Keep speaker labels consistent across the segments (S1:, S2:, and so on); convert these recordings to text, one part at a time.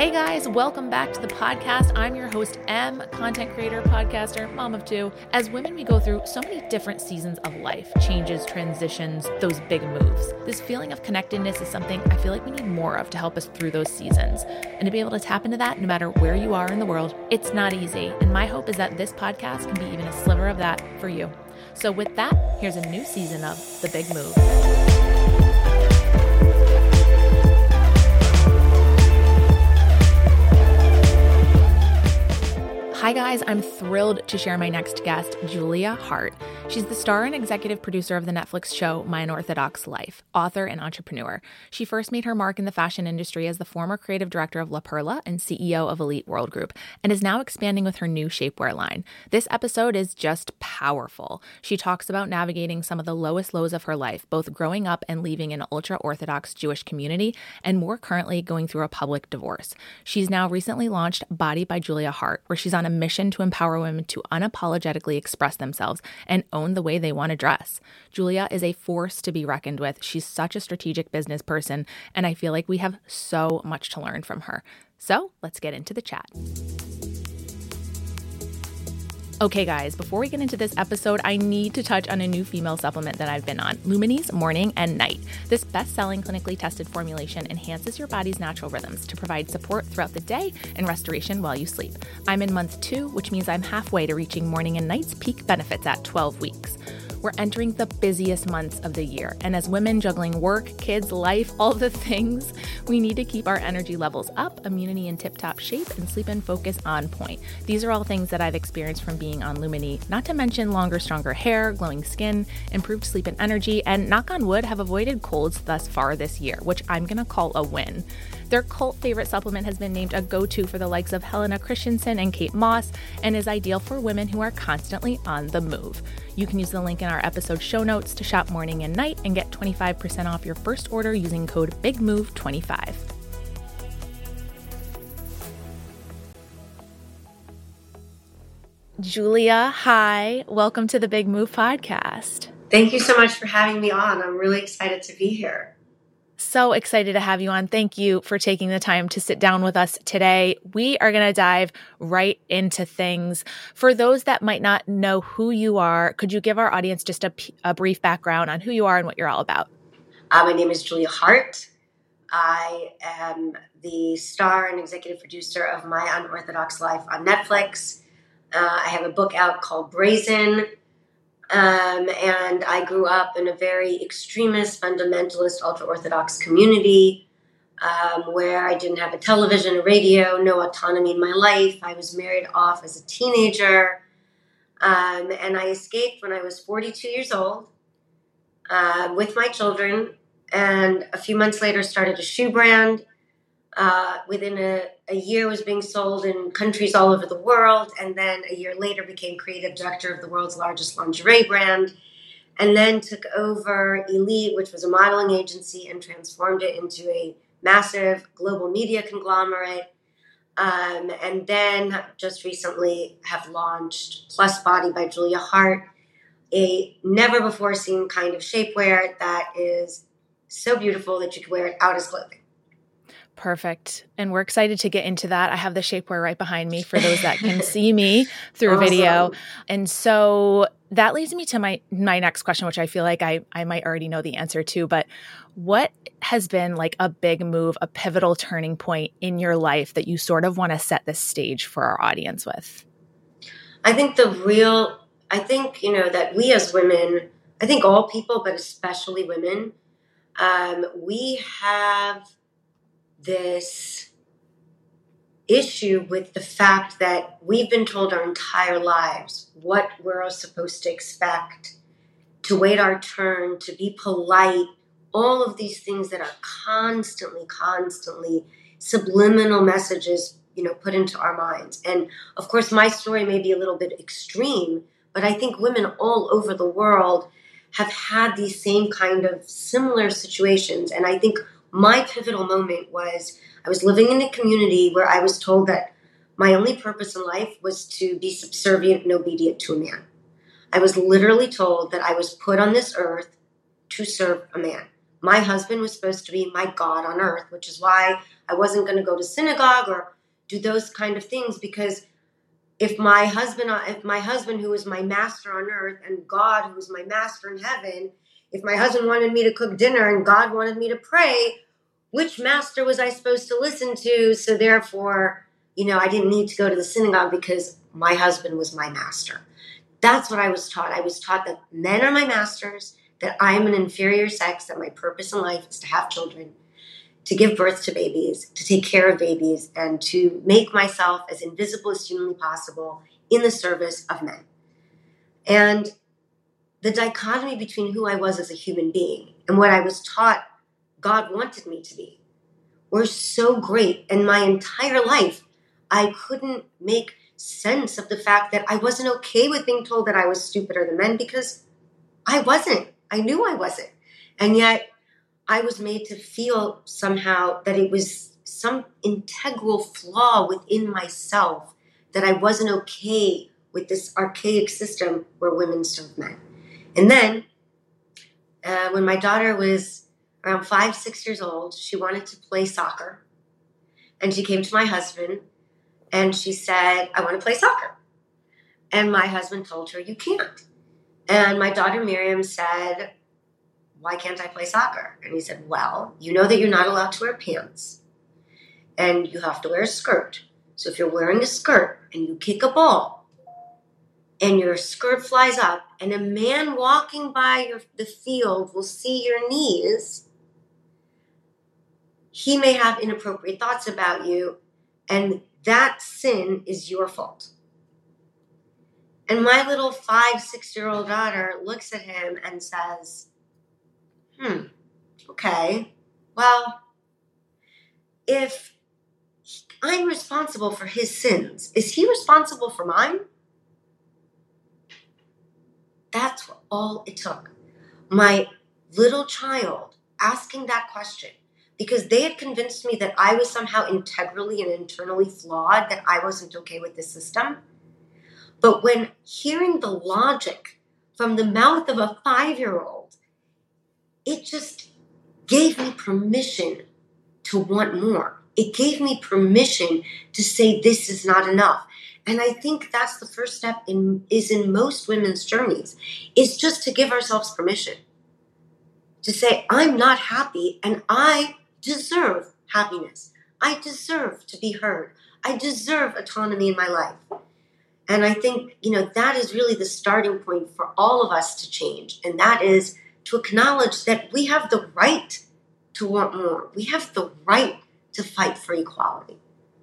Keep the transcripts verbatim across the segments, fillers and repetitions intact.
S1: Hey guys, welcome back to the podcast. I'm your host, Em, content creator, podcaster, mom of two. As women, we go through so many different seasons of life, changes, transitions, those big moves. This feeling of connectedness is something I feel like we need more of to help us through those seasons. And to be able to tap into that no matter where you are in the world, it's not easy. And my hope is that this podcast can be even a sliver of that for you. So with that, here's a new season of The Big Move. Hi guys, I'm thrilled to share my next guest, Julia Haart. She's the star and executive producer of the Netflix show My Unorthodox Life, author and entrepreneur. She first made her mark in the fashion industry as the former creative director of La Perla and C E O of Elite World Group, and is now expanding with her new shapewear line. This episode is just powerful. She talks about navigating some of the lowest lows of her life, both growing up and leaving an ultra-Orthodox Jewish community, and more currently going through a public divorce. She's now recently launched Body by Julia Haart, where she's on a mission to empower women to unapologetically express themselves and own the way they want to dress. Julia is a force to be reckoned with. She's such a strategic business person, and I feel like we have so much to learn from her. So let's get into the chat. Okay, guys, before we get into this episode, I need to touch on a new female supplement that I've been on, Luminee's Morning and Night. This best-selling clinically tested formulation enhances your body's natural rhythms to provide support throughout the day and restoration while you sleep. I'm in month two, which means I'm halfway to reaching Morning and Night's peak benefits at twelve weeks. We're entering the busiest months of the year, and as women juggling work, kids, life, all the things, we need to keep our energy levels up, immunity in tip-top shape, and sleep and focus on point. These are all things that I've experienced from being on Luminee, not to mention longer, stronger hair, glowing skin, improved sleep and energy, and knock on wood, have avoided colds thus far this year, which I'm gonna call a win. Their cult favorite supplement has been named a go-to for the likes of Helena Christensen and Kate Moss, and is ideal for women who are constantly on the move. You can use the link in our episode show notes to shop Morning and Night and get twenty-five percent off your first order using code big move twenty-five. Julia, hi. Welcome to the Big Move podcast.
S2: Thank you so much for having me on. I'm really excited to be here.
S1: So excited to have you on. Thank you for taking the time to sit down with us today. We are going to dive right into things. For those that might not know who you are, could you give our audience just a, a brief background on who you are and what you're all about?
S2: Uh, my name is Julia Haart. I am the star and executive producer of My Unorthodox Life on Netflix. Uh, I have a book out called Brazen. Um, and I grew up in a very extremist, fundamentalist, ultra-Orthodox community um, where I didn't have a television, a radio, no autonomy in my life. I was married off as a teenager, um, and I escaped when I was forty-two years old uh, with my children, and a few months later started a shoe brand. Uh, within a, a year was being sold in countries all over the world, and then a year later became creative director of the world's largest lingerie brand, and then took over Elite, which was a modeling agency, and transformed it into a massive global media conglomerate, um, and then just recently have launched Plus Body by Julia Haart, a never-before-seen kind of shapewear that is so beautiful that you could wear it out as clothing.
S1: Perfect. And we're excited to get into that. I have the shapewear right behind me for those that can see me through
S2: Awesome.
S1: Video. And so that leads me to my, my next question, which I feel like I, I might already know the answer to, but what has been like a big move, a pivotal turning point in your life that you sort of want to set the stage for our audience with?
S2: I think the real, I think, you know, that we as women, I think all people, but especially women, um, we have this issue with the fact that we've been told our entire lives what we're supposed to expect, to wait our turn, to be polite, all of these things that are constantly, constantly subliminal messages, you know, put into our minds. And of course, my story may be a little bit extreme, but I think women all over the world have had these same kind of similar situations. And I think my pivotal moment was I was living in a community where I was told that my only purpose in life was to be subservient and obedient to a man. I was literally told that I was put on this earth to serve a man. my husband was supposed to be my God on earth, which is why I wasn't going to go to synagogue or do those kind of things, because if my husband, if my husband who was my master on earth and God who was my master in heaven, if my husband wanted me to cook dinner and God wanted me to pray, which master was I supposed to listen to? So therefore, you know, I didn't need to go to the synagogue because my husband was my master. That's what I was taught. I was taught that men are my masters, that I am an inferior sex, that my purpose in life is to have children, to give birth to babies, to take care of babies, and to make myself as invisible as humanly possible in the service of men. And the dichotomy between who I was as a human being and what I was taught God wanted me to be were so great. And my entire life, I couldn't make sense of the fact that I wasn't okay with being told that I was stupider than men, because I wasn't. I knew I wasn't. And yet I was made to feel somehow that it was some integral flaw within myself, that I wasn't okay with this archaic system where women serve men. And then uh, when my daughter was around five, six years old, she wanted to play soccer. And she came to my husband and she said, I want to play soccer. And my husband told her, you can't. And my daughter Miriam said, why can't I play soccer? And he said, well, you know that you're not allowed to wear pants and you have to wear a skirt. So if you're wearing a skirt and you kick a ball and your skirt flies up and a man walking by your, the field will see your knees, he may have inappropriate thoughts about you, and that sin is your fault. And my little five, six-year-old daughter looks at him and says, hmm, okay, well, if I'm responsible for his sins, is he responsible for mine? That's all it took. My little child asking that question, because they had convinced me that I was somehow integrally and internally flawed, that I wasn't okay with the system. But when hearing the logic from the mouth of a five-year-old, it just gave me permission to want more. It gave me permission to say this is not enough. And I think that's the first step in is in most women's journeys, is just to give ourselves permission. To say, I'm not happy and I deserve happiness. I deserve to be heard. I deserve autonomy in my life. And I think, you know, that is really the starting point for all of us to change. And that is to acknowledge that we have the right to want more. We have the right to fight for equality.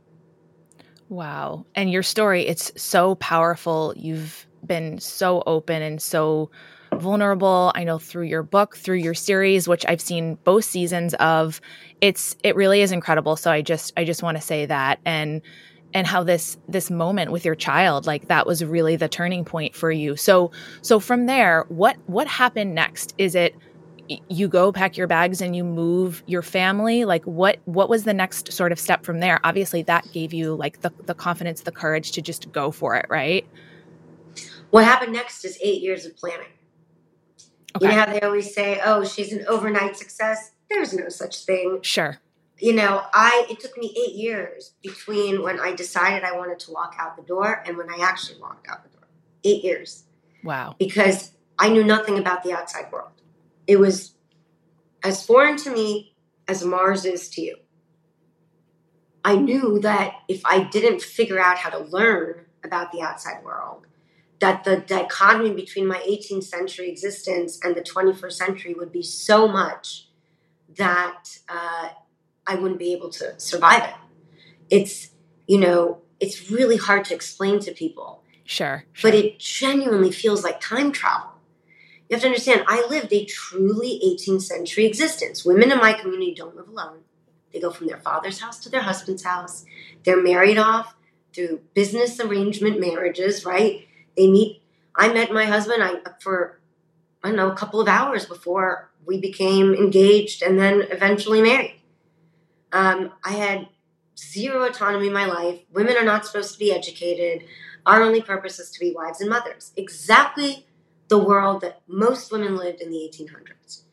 S1: Wow. And your story, it's so powerful. You've been so open and so vulnerable. I know through your book, through your series, which I've seen both seasons of, it's, it really is incredible. So I just, I just want to say that. And, and how this, this moment with your child, like that was really the turning point for you. So, so from there, what, what happened next? Is it, you go pack your bags and you move your family? Like what, what was the next sort of step from there? Obviously that gave you like the, the confidence, the courage to just go for it, right?
S2: What happened next is eight years of planning.
S1: Okay.
S2: You know how they always say, oh, she's an overnight success? There's no such thing.
S1: Sure.
S2: You know, I, it took me eight years between when I decided I wanted to walk out the door and when I actually walked out the door. Eight years.
S1: Wow.
S2: Because I knew nothing about the outside world. It was as foreign to me as Mars is to you. I knew that if I didn't figure out how to learn about the outside world, that the dichotomy between my eighteenth century existence and the twenty-first century would be so much that uh, I wouldn't be able to survive it. It's, you know, it's really hard to explain to people.
S1: Sure, sure.
S2: But it genuinely feels like time travel. You have to understand, I lived a truly eighteenth century existence. Women in my community don't live alone. They go from their father's house to their husband's house. They're married off through business arrangement marriages, right? They meet. I met my husband I, for, I don't know, a couple of hours before we became engaged and then eventually married. Um, I had zero autonomy in my life. Women are not supposed to be educated. Our only purpose is to be wives and mothers. Exactly the world that most women lived in the eighteen hundreds.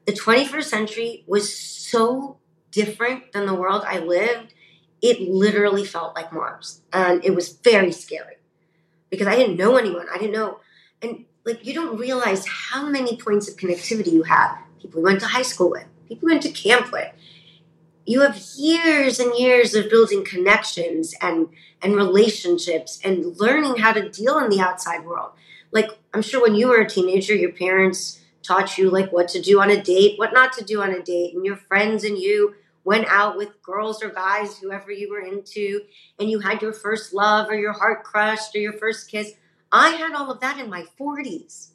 S2: the twenty-first century was so different than the world I lived. It literally felt like Mars. And it was very scary because I didn't know anyone. I didn't know. And like, you don't realize how many points of connectivity you have. People you went to high school with, people you went to camp with. You have years and years of building connections and, and relationships and learning how to deal in the outside world. Like, I'm sure when you were a teenager, your parents taught you like what to do on a date, what not to do on a date. And your friends and you went out with girls or guys, whoever you were into, and you had your first love or your heart crushed or your first kiss. I had all of that in my forties.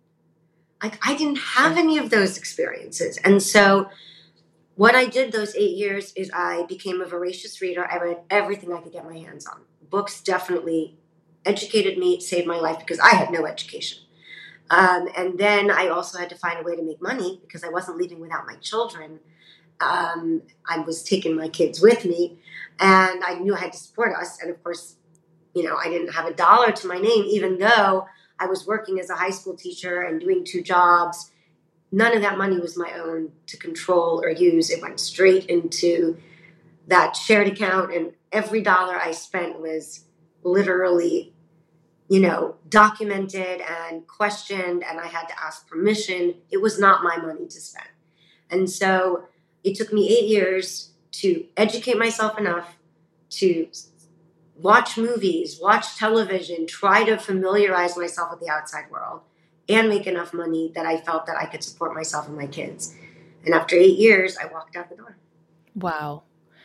S2: Like, I didn't have any of those experiences. And so what I did those eight years is I became a voracious reader. I read everything I could get my hands on. Books definitely educated me, saved my life because I had no education. Um, and then I also had to find a way to make money because I wasn't leaving without my children. Um, I was taking my kids with me, and I knew I had to support us. And of course, you know, I didn't have a dollar to my name, even though I was working as a high school teacher and doing two jobs. None of that money was my own to control or use. It went straight into that shared account, and every dollar I spent was literally, you know, documented and questioned, and I had to ask permission. It was not my money to spend. And so it took me eight years to educate myself enough to watch movies, watch television, try to familiarize myself with the outside world, and make enough money that I felt that I could support myself and my kids. And after eight years, I walked out the door.
S1: Wow.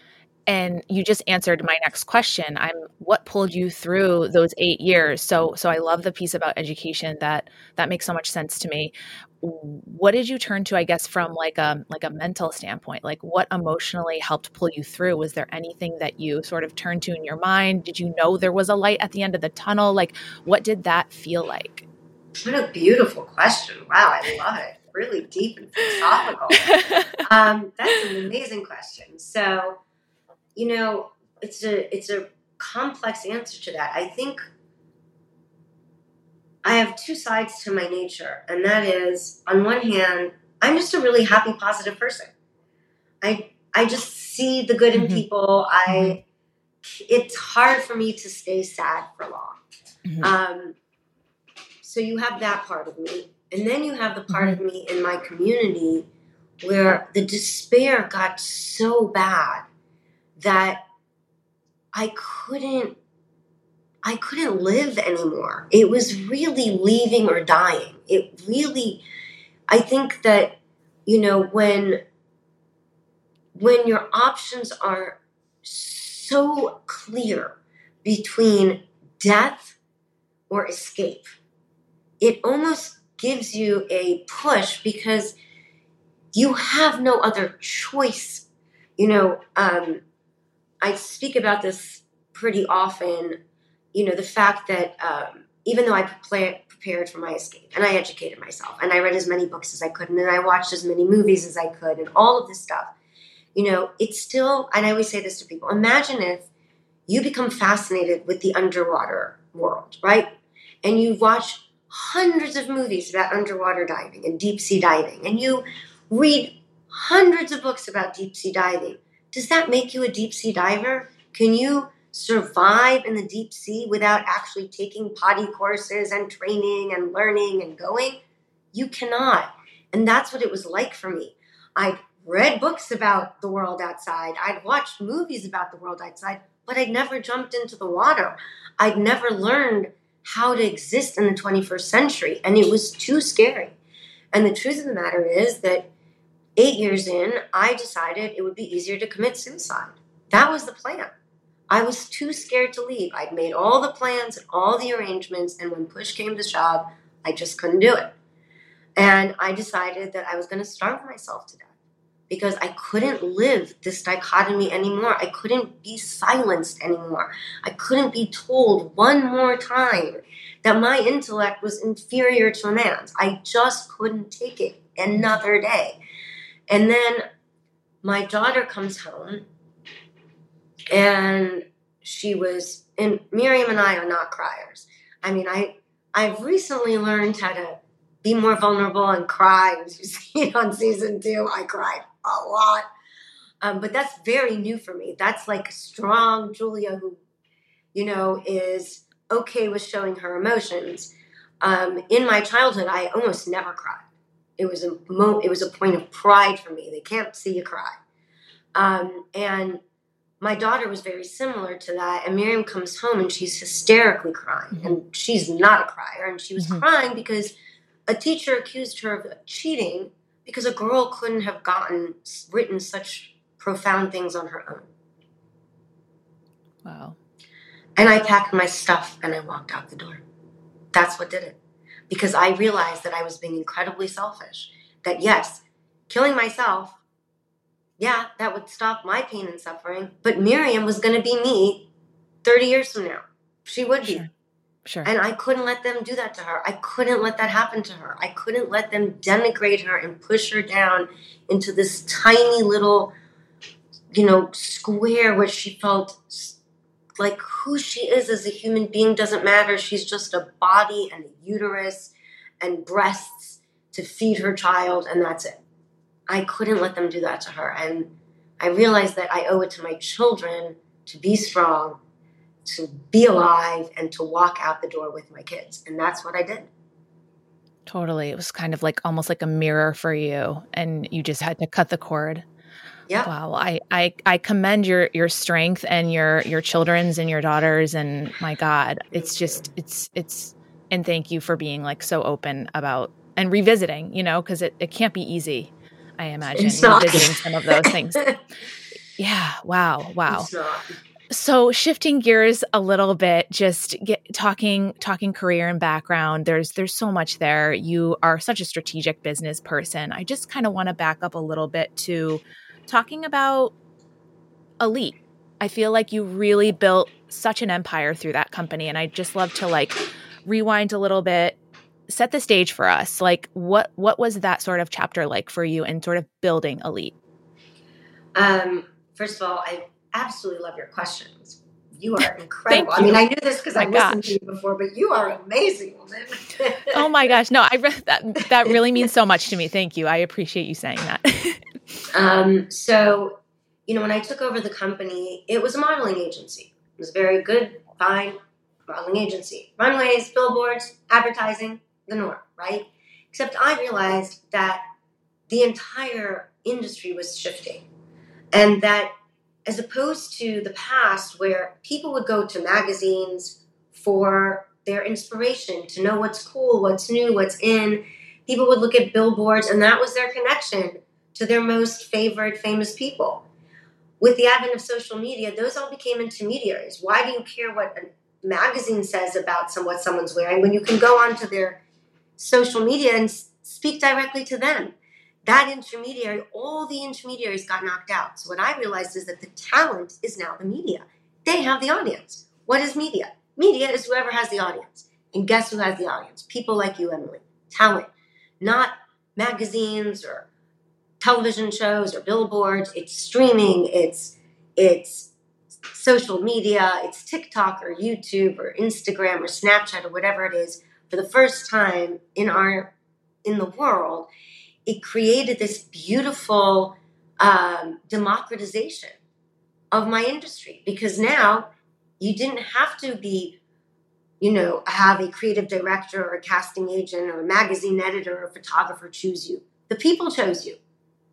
S1: And you just answered my next question. I'm what pulled you through those eight years? So so I love the piece about education. That that makes so much sense to me. What did you turn to, I guess, from like a like a mental standpoint? Like, what emotionally helped pull you through? Was there anything that you sort of turned to in your mind? Did you know there was a light at the end of the tunnel? Like, what did that feel like?
S2: What a beautiful question. Wow, I love it. Really deep and philosophical. um, that's an amazing question. So, you know, it's a it's a complex answer to that. I think I have two sides to my nature, and that is, on one hand, I'm just a really happy, positive person. I I just see the good in
S1: Mm-hmm.
S2: people. I
S1: Mm-hmm.
S2: It's hard for me to stay sad for long.
S1: Mm-hmm.
S2: Um, so you have that part of me, and then you have the part
S1: Mm-hmm.
S2: of me in my community where the despair got so bad that I couldn't I couldn't live anymore. It was really leaving or dying. It really, I think that, you know, when when your options are so clear between death or escape, it almost gives you a push because you have no other choice. You know, um, I speak about this pretty often, you know, the fact that um, even though I pre- prepared for my escape and I educated myself and I read as many books as I could and then I watched as many movies as I could and all of this stuff, you know, it's still, and I always say this to people, imagine if you become fascinated with the underwater world, right? And you watch hundreds of movies about underwater diving and deep sea diving, and you read hundreds of books about deep sea diving. Does that make you a deep sea diver? Can you survive in the deep sea without actually taking potty courses and training and learning and going? You cannot. And that's what it was like for me. I'd read books about the world outside. I'd watched movies about the world outside, but I'd never jumped into the water. I'd never learned how to exist in the twenty-first century, and it was too scary. And the truth of the matter is that eight years in, I decided it would be easier to commit suicide. That was the plan. I was too scared to leave. I'd made all the plans and all the arrangements, and when push came to shove, I just couldn't do it. And I decided that I was going to starve myself to death because I couldn't live this dichotomy anymore. I couldn't be silenced anymore. I couldn't be told one more time that my intellect was inferior to a man's. I just couldn't take it another day. And then my daughter comes home, and she was, and Miriam and I are not criers. I mean, I, I've recently learned how to be more vulnerable and cry. As you see on season two, I cried a lot. Um, but that's very new for me. That's like strong Julia who, you know, is okay with showing her emotions. Um, in my childhood, I almost never cried. It was a mo- it was a point of pride for me. They can't see you cry. Um, and my daughter was very similar to that. And Miriam comes home and she's hysterically crying. Mm-hmm. And she's not a crier. And she was mm-hmm. crying because a teacher accused her of cheating because a girl couldn't have gotten written such profound things on her own.
S1: Wow.
S2: And I packed my stuff and I walked out the door. That's what did it. Because I realized that I was being incredibly selfish. That yes, killing myself, yeah, that would stop my pain and suffering. But Miriam was going to be me thirty years from now. She would be.
S1: Sure. Sure.
S2: And I couldn't let them do that to her. I couldn't let that happen to her. I couldn't let them denigrate her and push her down into this tiny little, you know, square where she felt like who she is as a human being doesn't matter. She's just a body and a uterus and breasts to feed her child, and that's it. I couldn't let them do that to her. And I realized that I owe it to my children to be strong, to be alive, and to walk out the door with my kids. And that's what I did.
S1: Totally. It was kind of like almost like a mirror for you, and you just had to cut the cord.
S2: Yeah.
S1: Wow. I, I, I commend your, your strength and your, your children's and your daughters. And my God, it's just, it's, it's, and thank you for being like so open about and revisiting, you know, cause it, it can't be easy. I imagine revisiting some of those things. Yeah. Wow. Wow. So shifting gears a little bit, just get talking, talking career and background. There's, there's so much there. You are such a strategic business person. I just kind of want to back up a little bit to talking about Elite. I feel like you really built such an empire through that company. And I'd just love to like rewind a little bit, set the stage for us. Like what, what was that sort of chapter like for you in sort of building Elite?
S2: Um, first of all, I absolutely love your questions. You are incredible. I mean, I knew this because I listened to you before, but you are amazing, woman.
S1: Oh my gosh. No, I re- that, that really means so much to me. Thank you. I appreciate you saying that.
S2: um, so, you know, when I took over the company, it was a modeling agency. It was a very good, fine modeling agency. Runways, billboards, advertising, the norm, right? Except I realized that the entire industry was shifting. And that as opposed to the past where people would go to magazines for their inspiration, to know what's cool, what's new, what's in, people would look at billboards and that was their connection to their most favorite famous people. With the advent of social media, those all became intermediaries. Why do you care what a magazine says about some, what someone's wearing when you can go onto their social media and speak directly to them? That intermediary, all the intermediaries got knocked out. So what I realized is that the talent is now the media. They have the audience. What is media? Media is whoever has the audience. And guess who has the audience? People like you, Emily. Talent. Not magazines or television shows or billboards. It's streaming. It's, it's social media. It's TikTok or YouTube or Instagram or Snapchat or whatever it is. For the first time in our, in the world, it created this beautiful um, democratization of my industry because now you didn't have to be, you know, have a creative director or a casting agent or a magazine editor or a photographer choose you. The people chose you.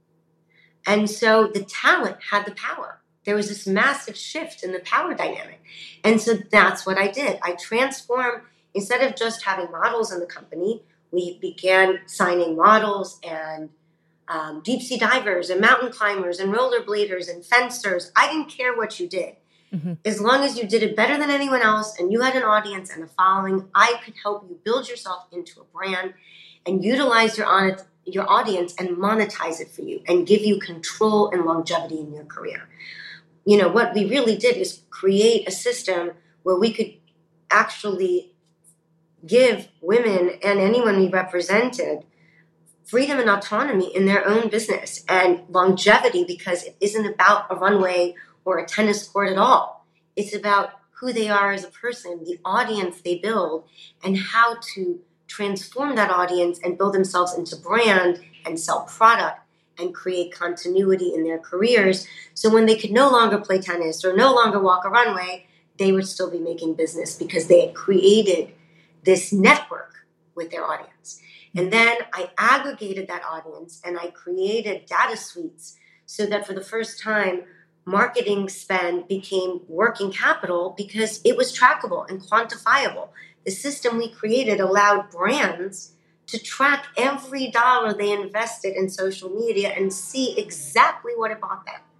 S2: And so the talent had the power. There was this massive shift in the power dynamic. And so that's what I did. I transformed, instead of just having models in the company, we began signing models and um, deep sea divers and mountain climbers and rollerbladers and fencers. I didn't care what you did. Mm-hmm. As long as you did it better than anyone else and you had an audience and a following, I could help you build yourself into a brand and utilize your, on- your audience and monetize it for you and give you control and longevity in your career. You know, what we really did is create a system where we could actually give women and anyone we represented freedom and autonomy in their own business and longevity because it isn't about a runway or a tennis court at all. It's about who they are as a person, the audience they build, and how to transform that audience and build themselves into brand and sell product and create continuity in their careers. So when they could no longer play tennis or no longer walk a runway, they would still be making business because they had created this network with their audience. And then I aggregated that audience and I created data suites so that for the first time, marketing spend became working capital because it was trackable and quantifiable. The system we created allowed brands to track every dollar they invested in social media and see exactly what it bought them.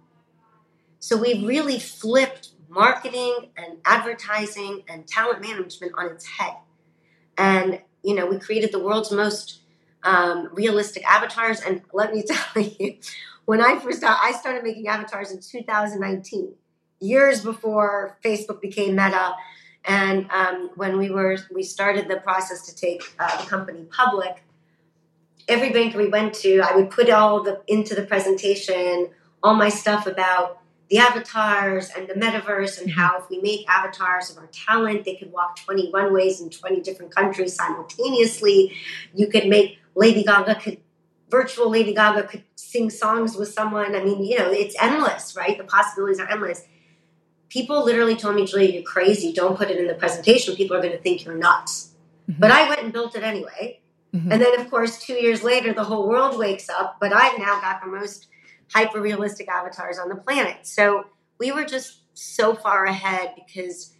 S2: So we really flipped marketing and advertising and talent management on its head. And, you know, we created the world's most um, realistic avatars. And let me tell you, when I first started, I started making avatars in two thousand nineteen, years before Facebook became Meta. And um, when we were, we started the process to take uh, the company public, every bank we went to, I would put all the, into the presentation, all my stuff about the avatars and the metaverse and how if we make avatars of our talent, they could walk twenty runways in twenty different countries simultaneously. You could make Lady Gaga could, virtual Lady Gaga could sing songs with someone. I mean, you know, it's endless, right? The possibilities are endless. People literally told me, Julia, you're crazy. Don't put it in the presentation. People are going to think you're nuts. Mm-hmm. But I went and built it anyway. Mm-hmm. And then, of course, two years later, the whole world wakes up. But I've now got the most hyper-realistic avatars on the planet. So we were just so far ahead because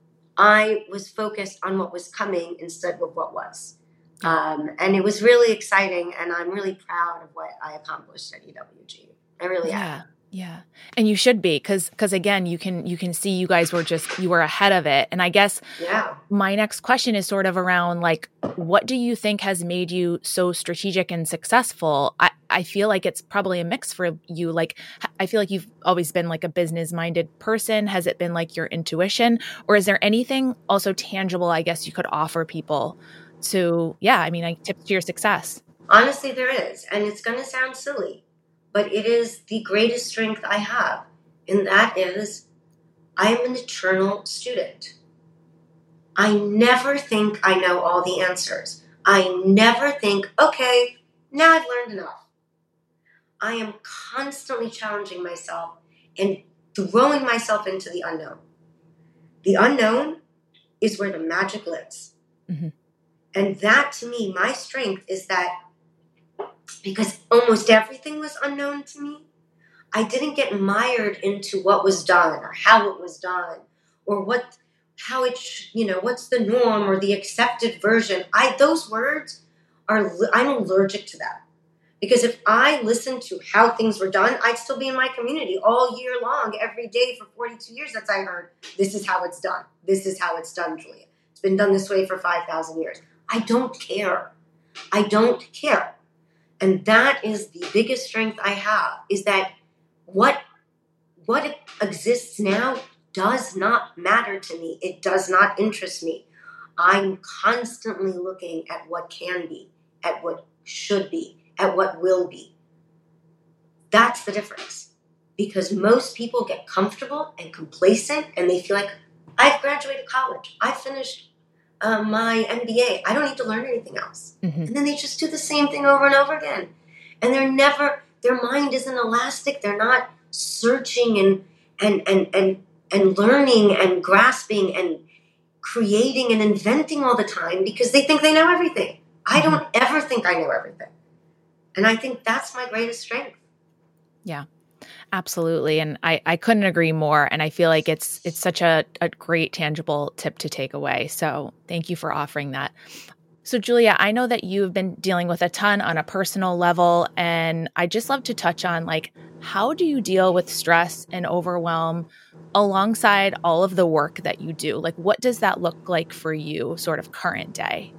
S2: I was focused on what was coming instead of what was. Um, and it was really exciting. And I'm really proud of what I accomplished at E W G. I really
S1: yeah.
S2: am.
S1: Yeah. And you should be, because because again, you can you can see you guys were just, you were ahead of it. And I guess
S2: yeah.
S1: my next question is sort of around like, what do you think has made you so strategic and successful? I, I feel like it's probably a mix for you. Like, I feel like you've always been like a business minded person. Has it been like your intuition, or is there anything also tangible, I guess, you could offer people to, yeah, I mean, like tips to your success?
S2: Honestly, there is. And it's going to sound silly, but it is the greatest strength I have. And that is, I am an eternal student. I never think I know all the answers. I never think, okay, now I've learned enough. I am constantly challenging myself and throwing myself into the unknown. The unknown is where the magic lives. Mm-hmm. And that, to me, my strength is that because almost everything was unknown to me, I didn't get mired into what was done or how it was done or what, how it, you know, what's the norm or the accepted version. I, those words are, I'm allergic to that. Because if I listened to how things were done, I'd still be in my community all year long, every day for forty-two years. That's I heard, this is how it's done. This is how it's done, Julia. It's been done this way for five thousand years. I don't care. I don't care. And that is the biggest strength I have, is that what, what exists now does not matter to me. It does not interest me. I'm constantly looking at what can be, at what should be, at what will be. That's the difference. Because most people get comfortable and complacent and they feel like, I've graduated college. I finished uh, my M B A. I don't need to learn anything else. Mm-hmm. And then they just do the same thing over and over again. And they're never, their mind isn't elastic. They're not searching and and and and and learning and grasping and creating and inventing all the time because they think they know everything. Mm-hmm. I don't ever think I know everything. And I think that's my greatest strength.
S1: Yeah, absolutely. And I, I couldn't agree more. And I feel like it's it's such a, a great tangible tip to take away. So thank you for offering that. So Julia, I know that you've been dealing with a ton on a personal level, and I'd just love to touch on, like, how do you deal with stress and overwhelm alongside all of the work that you do? Like, what does that look like for you sort of current day?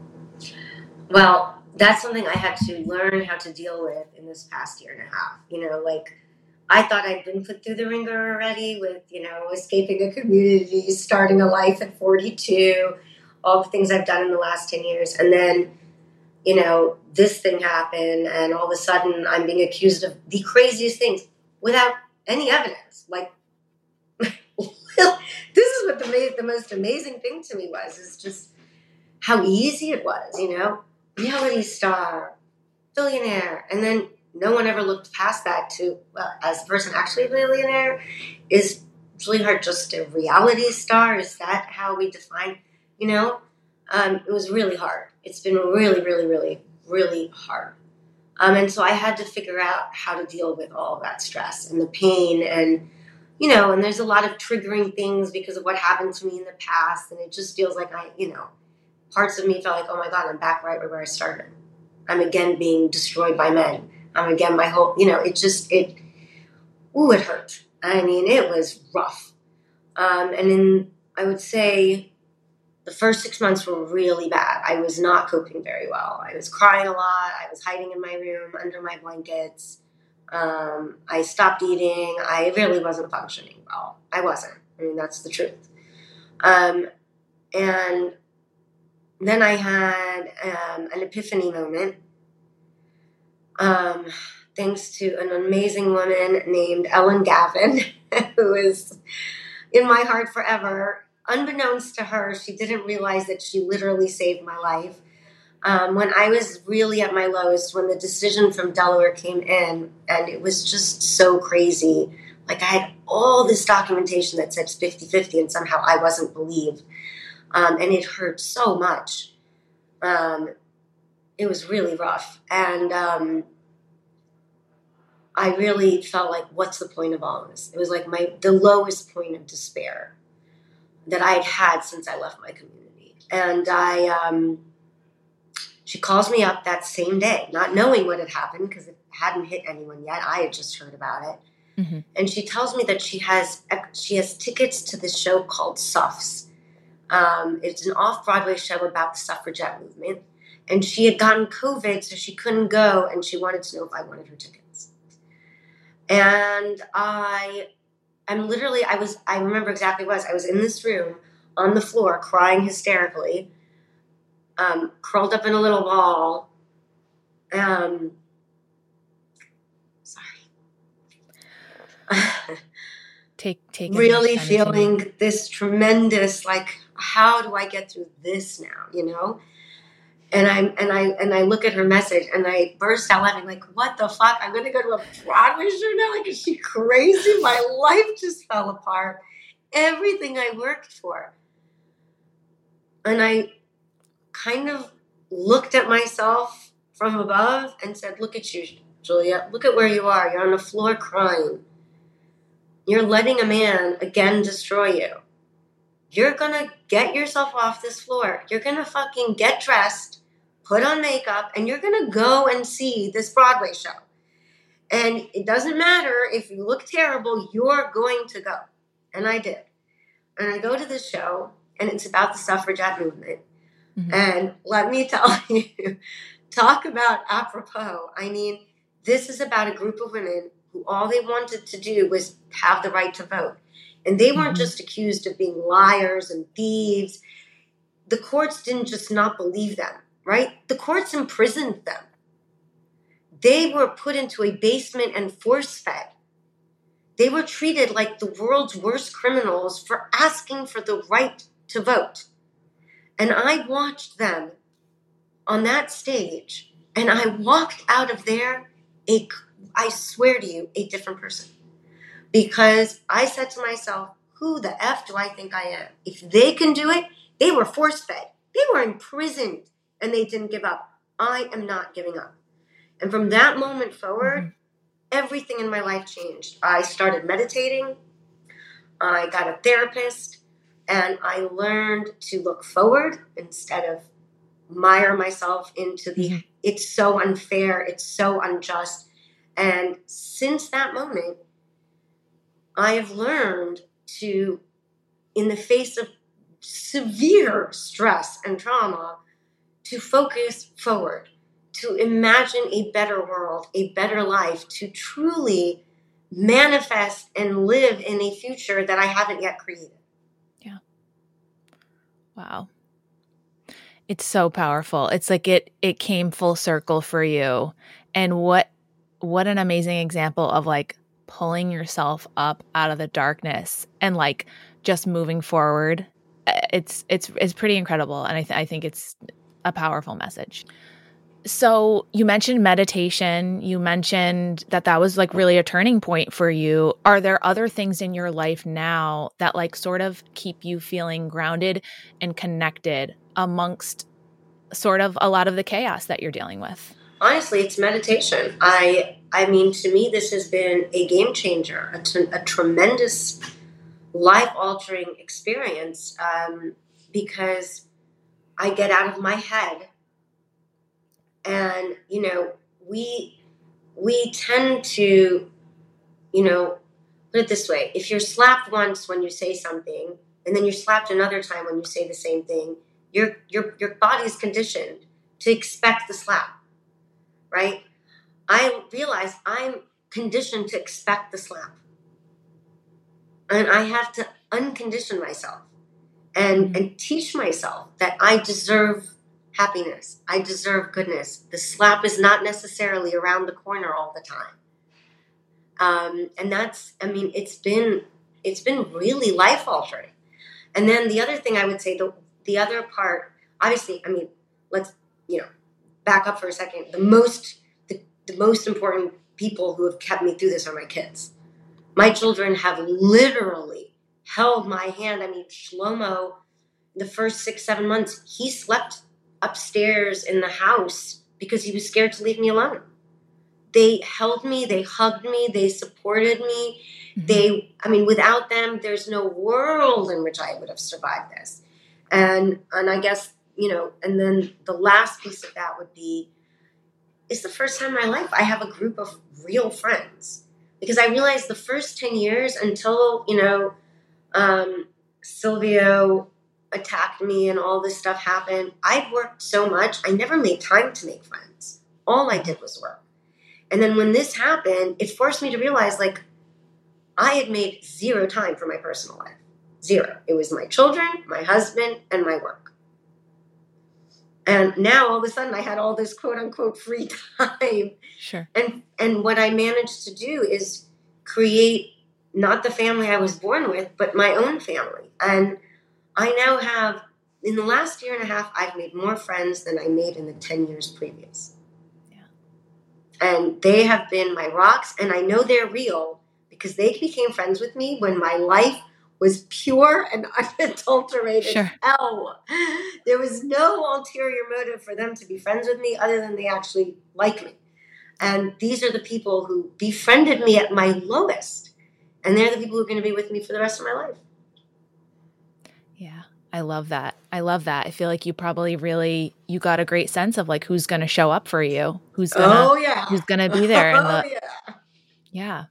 S2: Well, that's something I had to learn how to deal with in this past year and a half. You know, like, I thought I'd been put through the ringer already with, you know, escaping a community, starting a life at forty-two, all the things I've done in the last ten years. And then, you know, this thing happened, and all of a sudden I'm being accused of the craziest things without any evidence. Like, this is what the, the most amazing thing to me was, is just how easy it was, you know, reality star, billionaire. And then no one ever looked past that to, well, as a person actually a billionaire, is Julia Hart just a reality star? Is that how we define, you know? Um, it was really hard. It's been really, really, really, really hard. Um, and so I had to figure out how to deal with all of that stress and the pain and, you know, and there's a lot of triggering things because of what happened to me in the past. And it just feels like I, you know, parts of me felt like, oh my God, I'm back right where I started. I'm again being destroyed by men. I'm again my whole, you know, it just, it, ooh, it hurt. I mean, it was rough. Um, and then I would say, the first six months were really bad. I was not coping very well. I was crying a lot. I was hiding in my room under my blankets. Um, I stopped eating. I really wasn't functioning well. I wasn't. I mean, that's the truth. Um, and then I had um, an epiphany moment, um, thanks to an amazing woman named Ellen Gavin, who is in my heart forever. Unbeknownst to her, she didn't realize that she literally saved my life. Um, when I was really at my lowest, when the decision from Delaware came in, and it was just so crazy. Like I had all this documentation that said fifty-fifty, and somehow I wasn't believed. Um, and it hurt so much. Um, it was really rough. And um, I really felt like, what's the point of all this? It was like my the lowest point of despair that I had had since I left my community. And I, um, she calls me up that same day, not knowing what had happened because it hadn't hit anyone yet. I had just heard about it. Mm-hmm. And she tells me that she has, she has tickets to this show called Suffs. Um, it's an off-Broadway show about the suffragette movement. And she had gotten COVID, so she couldn't go. And she wanted to know if I wanted her tickets. And I... I'm literally, I was, I remember exactly what it was. I was in this room on the floor crying hysterically, um, curled up in a little ball. Um, sorry.
S1: take, take
S2: really feeling this tremendous, like, how do I get through this now, you know? And I and I and I look at her message and I burst out laughing, like, what the fuck? I'm gonna go to a Broadway show now? Like, is she crazy? My life just fell apart. Everything I worked for. And I kind of looked at myself from above and said, look at you, Julia. Look at where you are. You're on the floor crying. You're letting a man again destroy you. You're gonna get yourself off this floor. You're gonna fucking get dressed, put on makeup, and you're going to go and see this Broadway show. And it doesn't matter if you look terrible, you're going to go. And I did. And I go to this show, and it's about the suffragette movement. Mm-hmm. And let me tell you, talk about apropos. I mean, this is about a group of women who all they wanted to do was have the right to vote. And they weren't mm-hmm. just accused of being liars and thieves. The courts didn't just not believe them. Right? The courts imprisoned them. They were put into a basement and force-fed. They were treated like the world's worst criminals for asking for the right to vote. And I watched them on that stage, and I walked out of there, a, I swear to you, a different person. Because I said to myself, who the F do I think I am? If they can do it, they were force-fed. They were imprisoned. And they didn't give up. I am not giving up. And from that moment forward, mm-hmm. everything in my life changed. I started meditating. I got a therapist. And I learned to look forward instead of mire myself into the, mm-hmm. it's so unfair, it's so unjust. And since that moment, I have learned to, in the face of severe stress and trauma, to focus forward, to imagine a better world, a better life, to truly manifest and live in a future that I haven't yet created.
S1: Yeah. Wow. It's so powerful. It's like it it came full circle for you. And what what an amazing example of like pulling yourself up out of the darkness and like just moving forward. it's, it's, it's pretty incredible. And I, th- I think it's a powerful message. So you mentioned meditation. You mentioned that that was like really a turning point for you. Are there other things in your life now that like sort of keep you feeling grounded and connected amongst sort of a lot of the chaos that you're dealing with?
S2: Honestly, it's meditation. I I mean, to me, this has been a game changer, a, t- a tremendous life-altering experience um, because I get out of my head. And, you know, we we tend to, you know, put it this way. If you're slapped once when you say something, and then you're slapped another time when you say the same thing, your your your body's conditioned to expect the slap, right? I realize I'm conditioned to expect the slap. And I have to uncondition myself and,
S1: Mm-hmm.
S2: and teach myself that I deserve happiness. I deserve goodness. The slap is not necessarily around the corner all the time. Um, and that's, I mean, it's been, it's been really life altering. And then the other thing I would say, the, the other part, obviously, I mean, let's, you know, back up for a second. The most, the, the most important people who have kept me through this are my kids. My children have literally held my hand. I mean, Shlomo, the first six, seven months, he slept upstairs in the house because he was scared to leave me alone. They held me, they hugged me, they supported me. Mm-hmm. They, I mean, without them, there's no world in which I would have survived this. And, and I guess, you know, and then the last piece of that would be, it's the first time in my life I have a group of real friends. Because I realized the first ten years until, you know, um, Silvio attacked me and all this stuff happened, I worked so much, I never made time to make friends. All I did was work. And then when this happened, it forced me to realize, like, I had made zero time for my personal life. Zero. It was my children, my husband, and my work. And now all of a sudden I had all this quote unquote free time.
S1: Sure.
S2: And and what I managed to do is create not the family I was born with, but my own family. And I now have, in the last year and a half, I've made more friends than I made in the ten years previous. Yeah. And they have been my rocks, and I know they're real because they became friends with me when my life was pure and unadulterated
S1: sure.
S2: hell. There was no ulterior motive for them to be friends with me other than they actually like me. And these are the people who befriended me at my lowest. And they're the people who are going to be with me for the rest of my life.
S1: Yeah, I love that. I love that. I feel like you probably really, you got a great sense of like who's going to show up for you, who's going to,
S2: oh, yeah.
S1: who's going to be there. In the,
S2: oh, yeah.
S1: Yeah.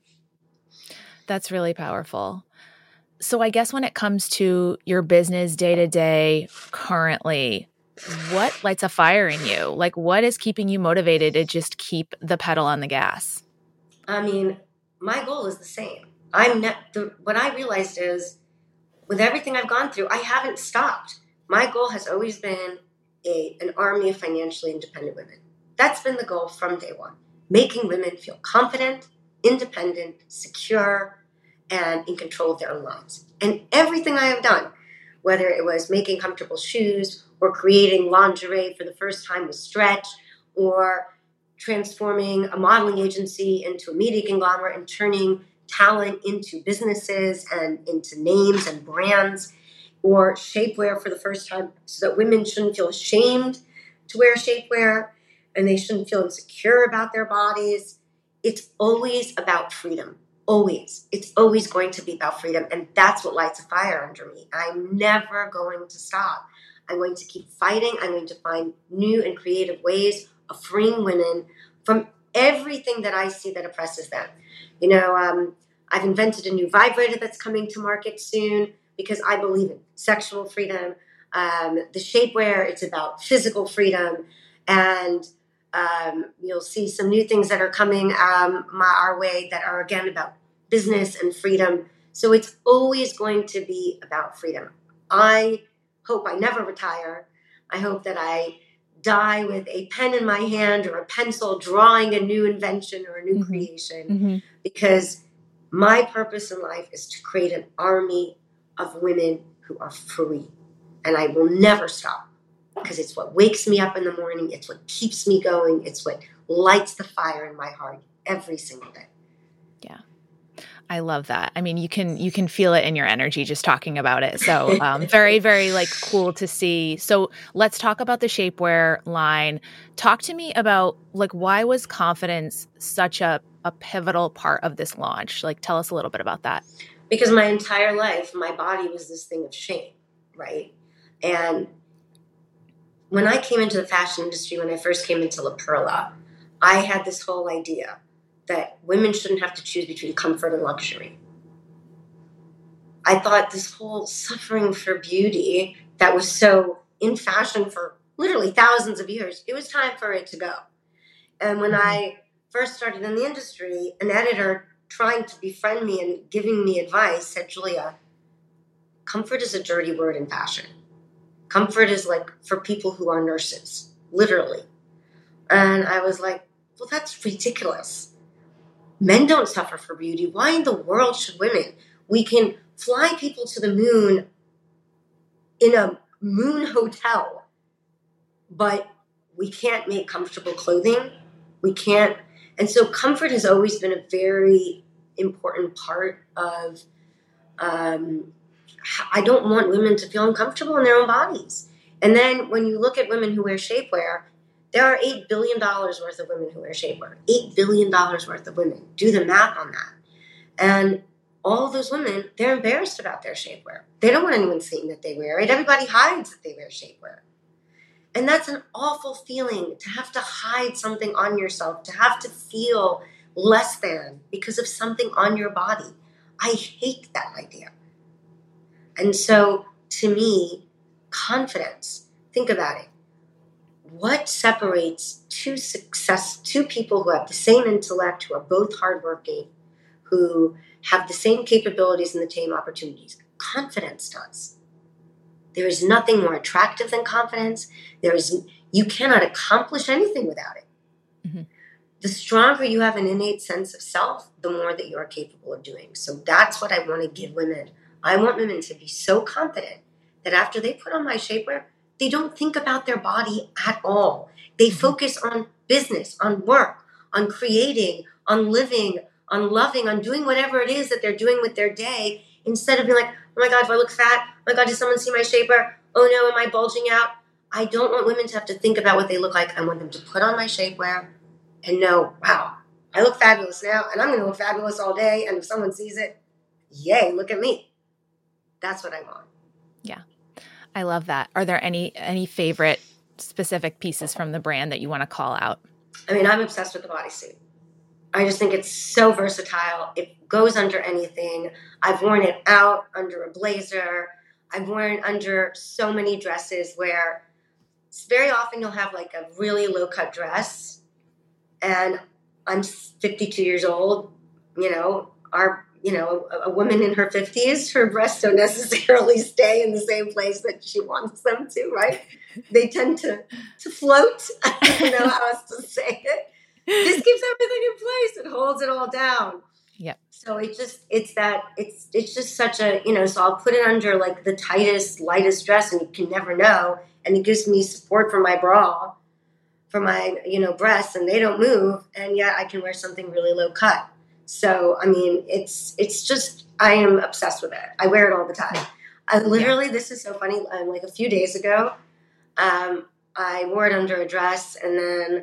S1: That's really powerful. So I guess when it comes to your business day to day currently, what lights a fire in you? Like, what is keeping you motivated to just keep the pedal on the gas?
S2: I mean, my goal is the same. I'm not, the, what I realized is with everything I've gone through, I haven't stopped. My goal has always been a, an army of financially independent women. That's been the goal from day one. Making women feel confident, independent, secure, and in control of their own lives. And everything I have done, whether it was making comfortable shoes or creating lingerie for the first time with Stretch, or transforming a modeling agency into a media conglomerate and turning talent into businesses and into names and brands, or shapewear for the first time so that women shouldn't feel ashamed to wear shapewear and they shouldn't feel insecure about their bodies. It's always about freedom. Always. It's always going to be about freedom. And that's what lights a fire under me. I'm never going to stop. I'm going to keep fighting. I'm going to find new and creative ways of freeing women from everything that I see that oppresses them. You know, um, I've invented a new vibrator that's coming to market soon because I believe in sexual freedom. Um, the shapewear, it's about physical freedom. And um, you'll see some new things that are coming um, my, our way that are, again, about business and freedom. So it's always going to be about freedom. I hope I never retire. I hope that I die with a pen in my hand or a pencil drawing a new invention or a new mm-hmm. creation, mm-hmm. because my purpose in life is to create an army of women who are free. And I will never stop because it's what wakes me up in the morning. It's what keeps me going. It's what lights the fire in my heart every single day.
S1: Yeah. I love that. I mean, you can you can feel it in your energy just talking about it. So um, very, very like cool to see. So let's talk about the shapewear line. Talk to me about like why was confidence such a, a pivotal part of this launch? Like tell us a little bit about that.
S2: Because my entire life, my body was this thing of shame, right? And when I came into the fashion industry, when I first came into La Perla, I had this whole idea that women shouldn't have to choose between comfort and luxury. I thought this whole suffering for beauty that was so in fashion for literally thousands of years, it was time for it to go. And when mm-hmm. I first started in the industry, an editor trying to befriend me and giving me advice said, Julia, comfort is a dirty word in fashion. Comfort is like for people who are nurses, literally. And I was like, well, that's ridiculous. Men don't suffer for beauty. Why in the world should women? We can fly people to the moon in a moon hotel, but we can't make comfortable clothing. We can't. And so comfort has always been a very important part of, um, I don't want women to feel uncomfortable in their own bodies. And then when you look at women who wear shapewear, there are eight billion dollars worth of women who wear shapewear. eight billion dollars worth of women. Do the math on that. And all of those women, they're embarrassed about their shapewear. They don't want anyone seeing that they wear it. Everybody hides that they wear shapewear. And that's an awful feeling, to have to hide something on yourself, to have to feel less than because of something on your body. I hate that idea. And so, to me, confidence, think about it. What separates two success, two people who have the same intellect, who are both hardworking, who have the same capabilities and the same opportunities? Confidence does. There is nothing more attractive than confidence. There is, you cannot accomplish anything without it. Mm-hmm. The stronger you have an innate sense of self, the more that you are capable of doing. So that's what I want to give women. I want women to be so confident that after they put on my shapewear, they don't think about their body at all. They focus on business, on work, on creating, on living, on loving, on doing whatever it is that they're doing with their day, instead of being like, oh my God, do I look fat? Oh my God, did someone see my shapewear? Oh no, am I bulging out? I don't want women to have to think about what they look like. I want them to put on my shapewear and know, wow, I look fabulous now, and I'm going to look fabulous all day. And if someone sees it, yay, look at me. That's what I want.
S1: Yeah. I love that. Are there any any favorite specific pieces from the brand that you want to call out?
S2: I mean, I'm obsessed with the bodysuit. I just think it's so versatile. It goes under anything. I've worn it out under a blazer. I've worn it under so many dresses where very often you'll have like a really low-cut dress, and I'm fifty-two years old, you know, our you know, a, a woman in her fifties, her breasts don't necessarily stay in the same place that she wants them to, right? They tend to, to float. I don't know how else to say it. This keeps everything in place. It holds it all down.
S1: Yeah.
S2: So it just, it's that, it's it's just such a, you know, so I'll put it under like the tightest, lightest dress, and you can never know. And it gives me support for my bra, for my, you know, breasts, and they don't move. And yet I can wear something really low cut. So, I mean, it's it's just, I am obsessed with it. I wear it all the time. I literally, yeah. This is so funny. Um, like a few days ago, um, I wore it under a dress, and then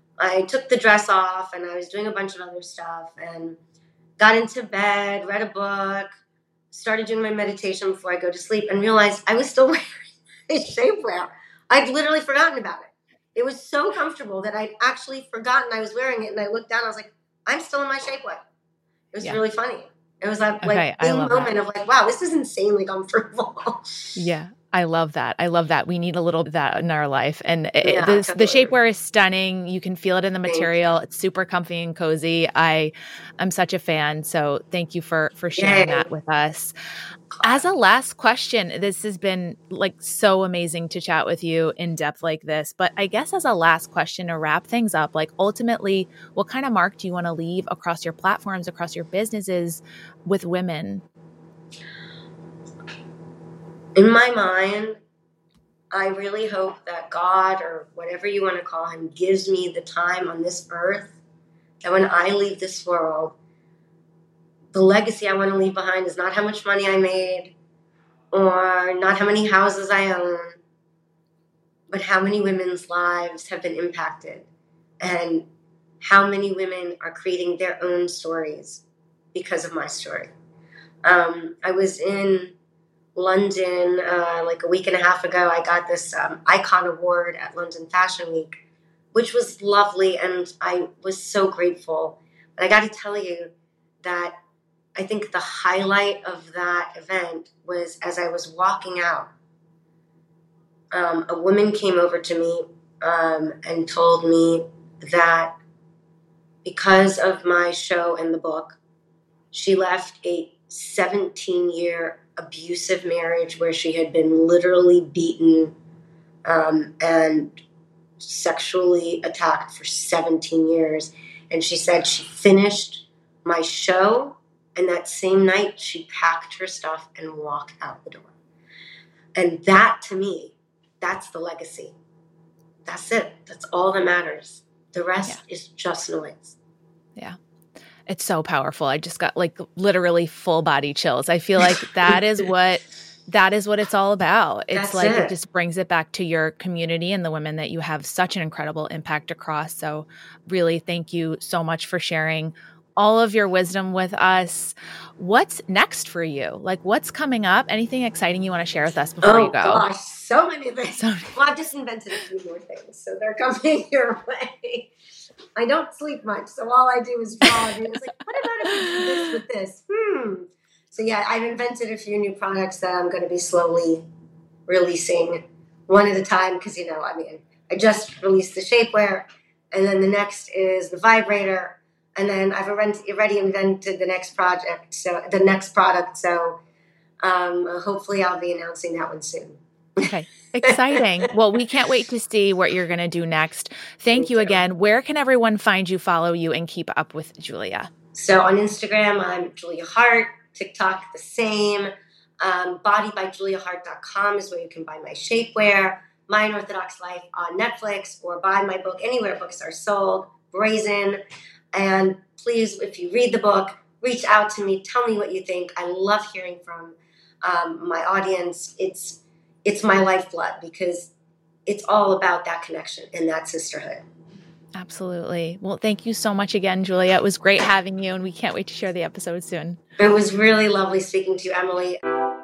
S2: I took the dress off, and I was doing a bunch of other stuff, and got into bed, read a book, started doing my meditation before I go to sleep, and realized I was still wearing my shapewear. I'd literally forgotten about it. It was so comfortable that I'd actually forgotten I was wearing it, and I looked down, and I was like, I'm still in my shapewear. It was yeah. really funny. It was like,
S1: okay,
S2: like a moment that. of like, wow, this is insanely comfortable.
S1: Yeah, I love that. I love that. We need a little bit of that in our life. And it,
S2: yeah,
S1: the,
S2: totally.
S1: the shapewear is stunning. You can feel it in the material. It's super comfy and cozy. I, I'm such a fan. So thank you for, for sharing Yay. that with us. As a last question, this has been like so amazing to chat with you in depth like this, but I guess as a last question to wrap things up, like ultimately, what kind of mark do you want to leave across your platforms, across your businesses with women?
S2: In my mind, I really hope that God, or whatever you want to call him, gives me the time on this earth that when I leave this world, the legacy I want to leave behind is not how much money I made or not how many houses I own, but how many women's lives have been impacted and how many women are creating their own stories because of my story. Um, I was in London uh, like a week and a half ago. I got this um, Icon Award at London Fashion Week, which was lovely, and I was so grateful. But I got to tell you that I think the highlight of that event was as I was walking out, um, a woman came over to me um, and told me that because of my show and the book, she left a seventeen-year abusive marriage where she had been literally beaten um, and sexually attacked for seventeen years. And she said she finished my show, and that same night she packed her stuff and walked out the door. And that, to me, that's the legacy. That's it. That's all that matters. The rest yeah. is just noise.
S1: Yeah. It's so powerful. I just got like literally full body chills. I feel like that is what that is what it's all about. It's
S2: That's
S1: like
S2: it.
S1: it just brings it back to your community and the women that you have such an incredible impact across. So really, thank you so much for sharing all of your wisdom with us. What's next for you? Like, what's coming up? Anything exciting you want to share with us before
S2: oh,
S1: you go?
S2: Gosh, so many things.
S1: So-
S2: well, I've just invented a few more things, so they're coming your way. I don't sleep much, so all I do is draw. And it's like, what about if we do this with this? Hmm. So yeah, I've invented a few new products that I'm going to be slowly releasing one at a time because, you know, I mean, I just released the shapewear, and then the next is the vibrator, and then I've already invented the next project, so the next product. So um, hopefully I'll be announcing that one soon.
S1: Okay. Exciting. Well, we can't wait to see what you're going to do next. Thank
S2: Thank
S1: you
S2: you.
S1: again. Where can everyone find you, follow you, and keep up with Julia?
S2: So on Instagram, I'm Julia Hart. TikTok, the same. Um, body by julia hart dot com is where you can buy my shapewear, My Unorthodox Life on Netflix, or buy my book anywhere books are sold, Brazen. And please, if you read the book, reach out to me. Tell me what you think. I love hearing from um, my audience. It's It's my lifeblood because it's all about that connection and that sisterhood.
S1: Absolutely. Well, thank you so much again, Julia. It was great having you, and we can't wait to share the episode soon.
S2: It was really lovely speaking to you, Emily.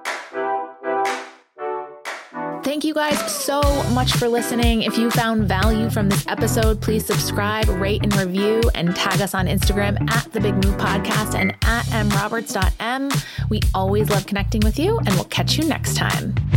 S1: Thank you guys so much for listening. If you found value from this episode, please subscribe, rate, and review, and tag us on Instagram at The Big Move Podcast and at m roberts dot m. We always love connecting with you, and we'll catch you next time.